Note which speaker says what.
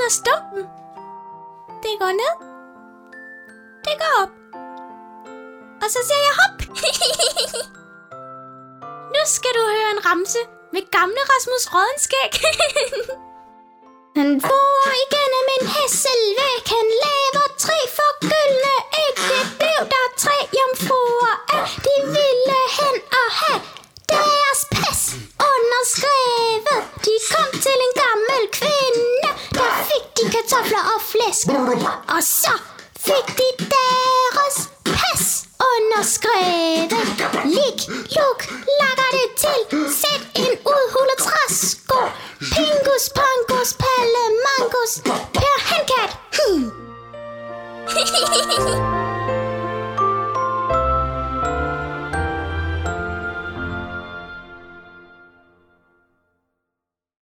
Speaker 1: af stumpen. Det går ned. Det går op. Og så siger jeg hop. Nu skal du høre en ramse med gamle Rasmus Rådenskæg. Han bor igennem en hæsselvæg. Han laver 3 forgyldne æg. Det blev der 3 jomfruer af. De ville hen og have deres pas underskrevet. De kom til en gammel kvinde. Der fik de kartofler og flæsk. Og så fik de deres pas underskrevet. Lik, luk, lakker det til. Sæt en udhulet træsko. Pingus, pongus, palle, mangus. Per handkat.